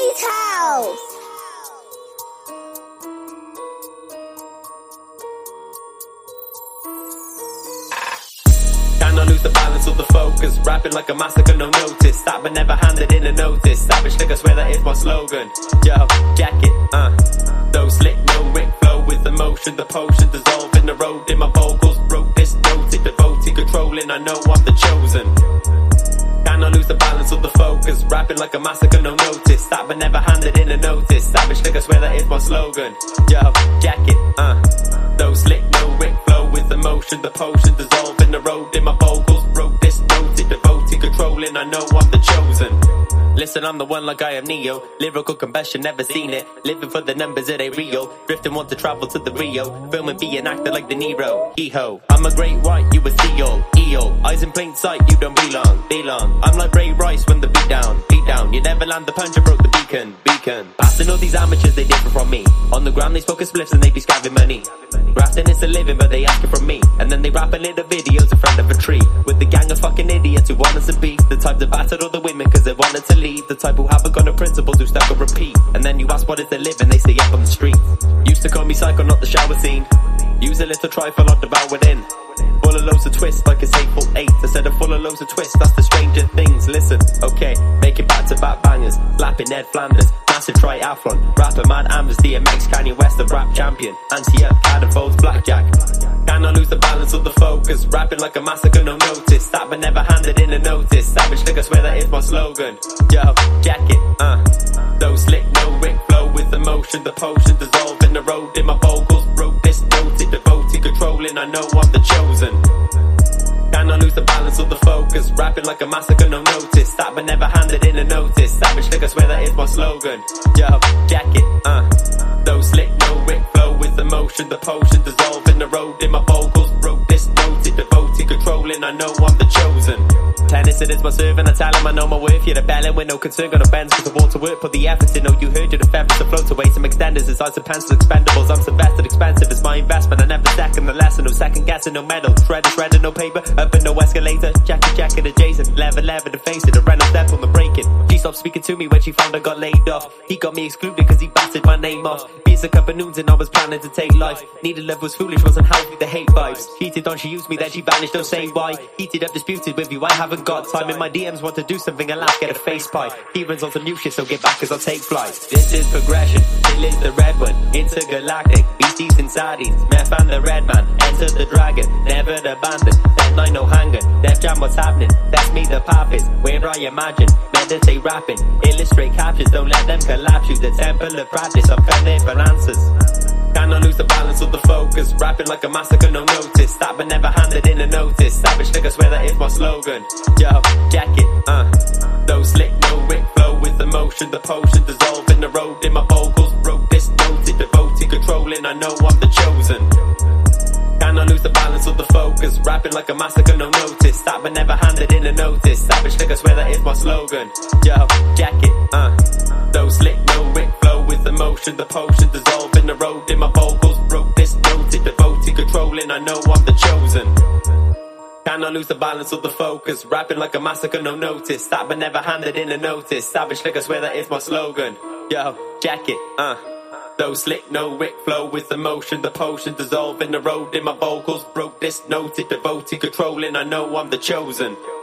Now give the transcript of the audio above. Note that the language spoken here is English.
Beat House. Cannot lose the balance or the focus. Rapping like a massacre, no notice. That but never handed in a notice. Savage like I swear that is my slogan. Yo, jacket, though slick, no Rick flow with emotion. The potion dissolve in the road in my vocals. Broke this noted, devotee controlling. I know I'm the chosen. Cannot lose the balance or the focus. Rapping like a massacre, no notice. That but never handed in a notice. Savage like I swear that is my slogan. Yo, jacket, though slick, no Rick flow with emotion. The potion dissolve in the road in my vocals. Broke this noted, devotee controlling. I know I'm the chosen. Listen, I'm the one like I am Neo. Lyrical combustion, never seen it. Living for the numbers, it ain't real. Drifting, want to travel to the Rio. Filming, be an actor like De Niro. Hee-ho, I'm a great white, you a seal. EO, eyes in plain sight, you don't belong. I'm like Ray Rice when the beat down. You never land the punch, I broke the beacon. Passing all these amateurs, they differ from me. On the ground, they smoke a spliffs and they be scabbing money. Grafting is a living, but they ask it from me. And then they rap in little videos in front of a tree. With the gang of fucking idiots who want us to be. The type that battered all the women cause they wanted to leave. The type who haven't got no principles, who stuck on repeat. And then you ask what is their living, they say up on the street. Used to call me psycho, not the shower scene. Use a little trifle on devoured in. Full of loads of twists like it's April 8th. Instead of full of loads of twists, that's the stranger things. Listen, okay, make it back to back bangers. Slapping Ned Flanders, massive triathlon. Rapper Mad Ambers, DMX, Kanye West, the rap champion. Anti-up, catapults, blackjack. Cannot lose the balance or the focus. Rapping like a massacre, no notice. That but never handed in a notice. Savage like I swear that is my slogan. Yo, jacket, though slick, no Rick flow with emotion. The potion dissolve in the road in my vocals. Broke this noted, devotee controlling. I know I'm the chosen. Cannot lose the balance or the focus. Rapping like a massacre, no notice. That but never handed in a notice. Savage like I swear that is my slogan. Yo, jacket, though slick, no Rick flow with emotion. The potion dissolve in the road in my vocals. Broke this noted, devotee controlling. I know I'm the chosen. Tennyson is my servant, I tell him I know my worth. You're the bellin' with no concern, gonna bend cause I want to work. Put the effort in, oh you heard you're the feathers to float away. Some extenders, it's eyes and pencils, expendables. I'm Sylvester, expensive, it's my investment. I never second the lesson, no second guessing, no medal. Shredded, no paper, up and no escalator. Jacket adjacent, lever to face it. A random step on the breaking. She stopped speaking to me when she found I got laid off. He got me excluded cause he batted my name off. Beats a couple noons and I was planning to take life. Needed love was foolish, wasn't healthy, the hate vibes. Cheated on, she used me, then she vanished, don't say why. Heated up, disputed with you, I haven't got time. In my DMs want to do something, I'll get a face pie. Hearing's on some new shit, so get back cause I'll take flight. This is progression, Hill is the red one. Intergalactic, beasties and sardines. Meth and the red man, enter the dragon. Never abandoned, that night no hanger. Def Jam what's happening, that's me the papist. Where I imagine, meditate rapping. Illustrate captions, don't let them collapse you. The temple of practice, I'm coming for answers. Cannot lose the balance or the focus. Rapping like a massacre, no notice. That but never handed in a notice. Savage like I swear that is my slogan. Yo, jacket, though slick, no Rick flow with emotion. The potion dissolve in the road in my vocals. Broke this noted, devotee controlling. I know I'm the chosen. Cannot lose the balance or the focus. Rapping like a massacre, no notice. That but never handed in a notice. Savage like I swear that is my slogan. Yo, jacket, though slick, no Rick flow with emotion. The potion dissolve in the road in my vocals. Broke this noted, devotee controlling. I know I'm the chosen. Cannot lose the balance or the focus. Rapping like a massacre, no notice. That but never handed in a notice. Savage like I swear that is my slogan. Yo, jacket, though slick, no Rick flow with emotion. The potion dissolve in the road in my vocals. Broke this noted, devotee controlling. I know I'm the chosen.